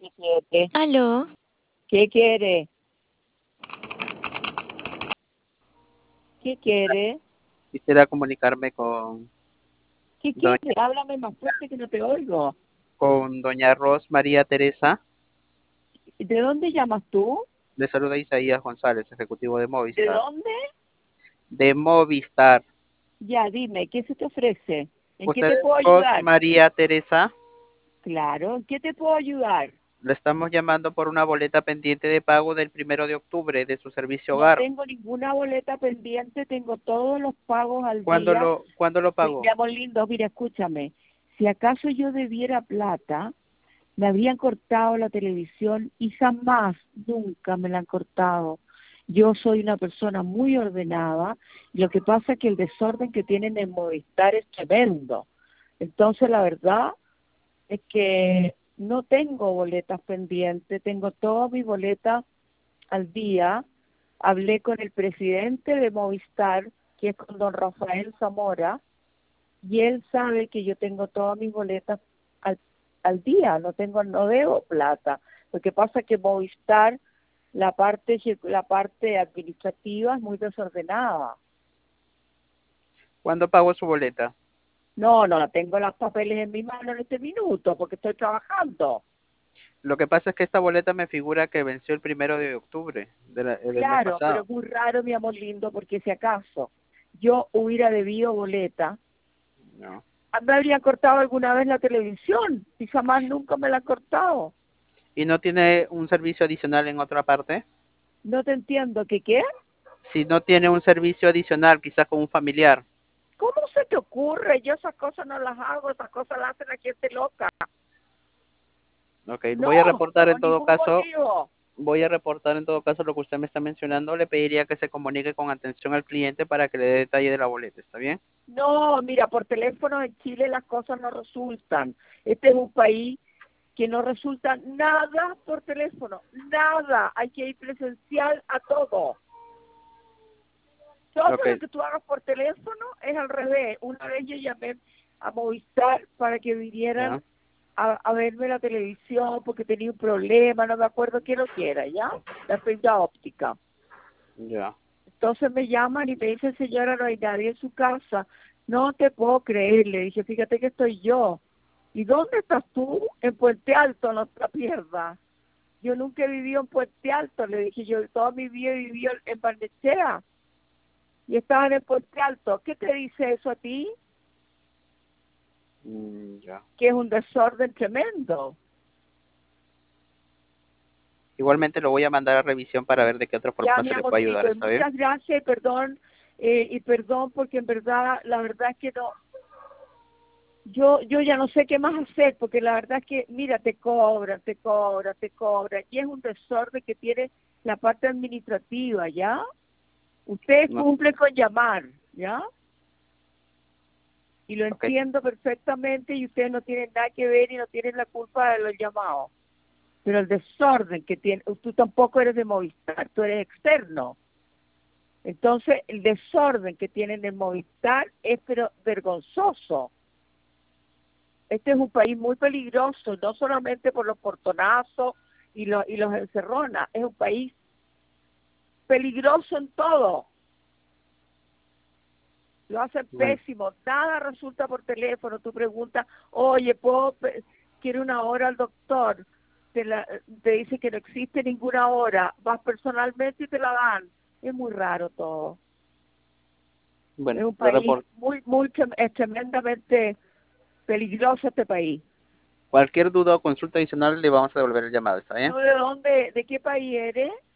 ¿Qué quiere? Aló, ¿Qué quiere? ¿Qué quiere? Quisiera comunicarme ¿Qué doña, quiere? Háblame más fuerte que no te oigo. con doña Ros María Teresa. ¿De dónde llamas tú? Le saluda Isaías González, ejecutivo de ¿De Movistar. dónde? De Movistar. Ya, dime, ¿qué se te ofrece? ¿En qué ¿Usted te es puedo Ros ayudar? María Teresa? Claro, ¿en qué te puedo ayudar? Le estamos llamando por una boleta pendiente de pago del 1 de octubre de su servicio No hogar. tengo ninguna boleta pendiente, tengo todos los pagos al ¿Cuándo día. lo Mi pagó? amor lindo, mira, escúchame. Si acaso yo debiera plata, me habrían cortado la televisión y jamás, nunca me la han cortado. Yo soy una persona muy ordenada, y lo que pasa es que el desorden que tienen en Movistar es tremendo. Entonces, la verdad es que no tengo boletas pendientes, tengo todas mis boletas al día. Hablé con el presidente de Movistar, que es con don Rafael Zamora, y él sabe que yo tengo todas mis boletas al, al día, no debo plata. Lo que pasa es que Movistar, la parte administrativa es muy desordenada. ¿Cuándo pagó su boleta? No tengo los papeles en mi mano en este minuto porque estoy trabajando. Lo que pasa es que esta boleta me figura que venció el 1 de octubre del mes Claro, pero pasado. es muy raro, mi amor lindo, porque si acaso yo hubiera debido boleta, No. me habría cortado alguna vez la televisión y jamás nunca me la ha cortado. ¿Y no tiene un servicio adicional en otra parte? No te entiendo, ¿qué? Si no tiene un servicio adicional, quizás con un familiar. ¿Cómo se te ocurre? Yo esas cosas no las hago, esas cosas las hacen la gente loca. Ok, voy a No, reportar en por todo ningún caso, motivo. lo que usted me está mencionando. Le pediría que se comunique con atención al cliente para que le dé detalle de la boleta, ¿está bien? No, mira, por teléfono en Chile las cosas no resultan. Este es un país que no resulta nada por teléfono, nada. Hay que ir presencial a todo. Todo Ok, lo que tú hagas por teléfono es al revés. Una vez yo llamé a Movistar para que vinieran ya, a verme la televisión porque tenía un problema, no me acuerdo qué lo que era, ¿ya? La fibra óptica. ya. Entonces me llaman y me dicen, señora, no hay nadie en su casa. No te puedo creer, le dije, fíjate que estoy yo. ¿Y dónde estás tú? En Puente Alto, no te la pierdas. Yo nunca he vivido en Puente Alto, le dije, yo toda mi vida he vivido en Barnechea y estaban en Puente Alto. ¿Qué te dice eso a ti? Ya. Que es un desorden tremendo. Igualmente lo voy a mandar a revisión para ver de qué otra Ya, forma mi se le puede ayudar, amorcito, y ¿está bien? muchas gracias y perdón porque en verdad, la verdad es que no, yo ya no sé qué más hacer, porque la verdad es que, mira, te cobran, y es un desorden que tiene la parte administrativa, ¿ya? Ustedes No, cumplen con llamar, ¿ya? Y lo ok, entiendo perfectamente y ustedes no tienen nada que ver y no tienen la culpa de los llamados. Pero el desorden que tiene, tú tampoco eres de Movistar, tú eres externo. Entonces, el desorden que tienen en Movistar es pero vergonzoso. Este es un país muy peligroso, no solamente por los portonazos y los encerronas, es un país peligroso en todo. Lo hacen bueno. pésimo, nada resulta por teléfono. Tú preguntas, oye, quiero una hora al doctor. Te dice que no existe ninguna hora. Vas personalmente y te la dan. Es muy raro todo. Es Bueno, un lo país reporto. es tremendamente peligroso este país. Cualquier duda o consulta adicional le vamos a devolver el llamado, ¿está bien? ¿Tú de dónde, de qué país eres?